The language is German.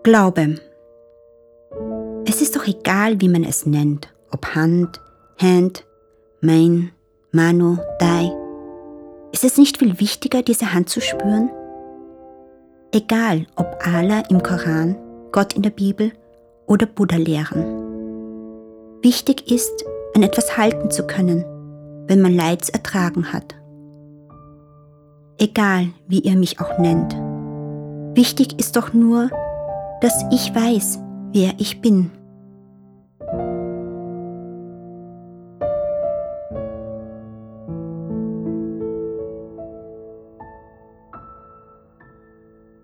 Glaube. Es ist doch egal, wie man es nennt, ob Hand, Hand, mein, Mano, Dai. Ist es nicht viel wichtiger, diese Hand zu spüren? Egal, ob Allah im Koran, Gott in der Bibel oder Buddha lehren. Wichtig ist, an etwas halten zu können, wenn man Leids ertragen hat. Egal, wie ihr mich auch nennt. Wichtig ist doch nur, dass ich weiß, wer ich bin.